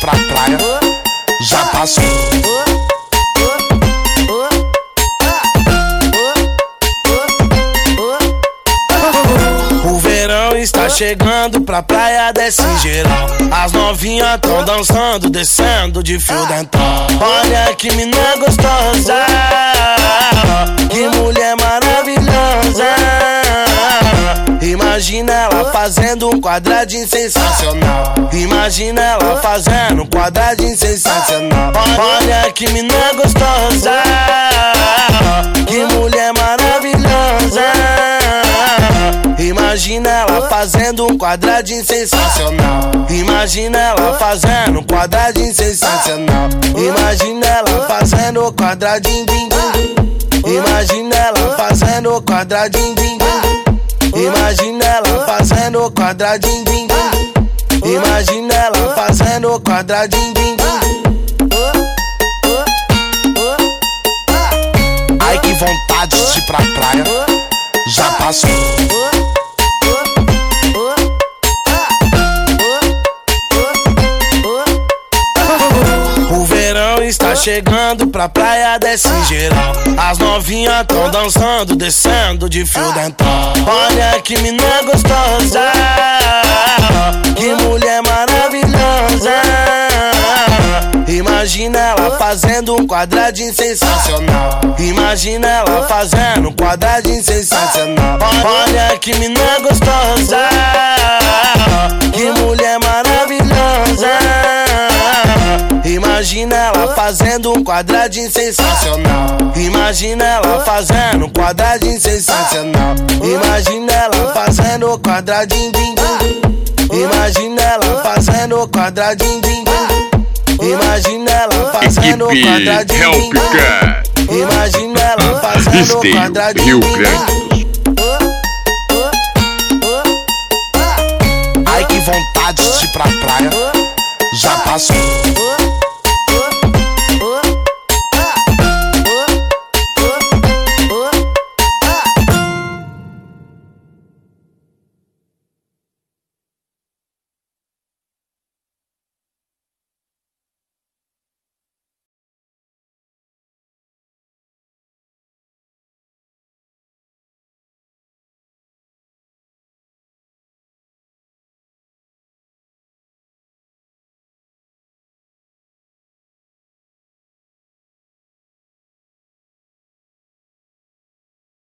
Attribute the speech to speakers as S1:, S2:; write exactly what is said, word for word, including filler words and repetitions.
S1: pra praia, já passou. O verão está chegando, pra praia desce geral. As novinhas tão dançando, descendo de fio dental. Olha que mina gostosa, que mulher maravilhosa. Imagina ela fazendo um quadradinho sensacional. Imagina ela fazendo um quadradinho sensacional. Olha que mina gostosa, que mulher maravilhosa. Imagina ela fazendo um quadradinho sensacional. Imagina ela fazendo um quadradinho sensacional. Imagina ela fazendo um quadradinho, din, din. Imagina ela fazendo um quadradinho, din, din. Imagina ela fazendo um quadradinho, din, din. Imagina ela fazendo um quadradinho, din, din. Ai que vontade de ir pra praia, já passou. O verão está chegando, pra praia desce geral. As novinhas tão dançando, descendo de fio dental. Olha que mina gostosa, que mulher maravilhosa. Imagina ela fazendo um quadradinho sensacional. Imagina ela fazendo um quadradinho sensacional. Olha que mina gostosa, que mulher maravilhosa. Imagina ela fazendo um quadradinho sensacional. Imagina ela fazendo um quadradinho sensacional. Imagina ela fazendo um quadradinho, din, din. Imagina ela fazendo um quadradinho, din, din. Imagina ela fazendo um quadradinho, din, din. Imagina ela fazendo um quadradinho, din, din. Ai que vontade de ir pra praia, já passou.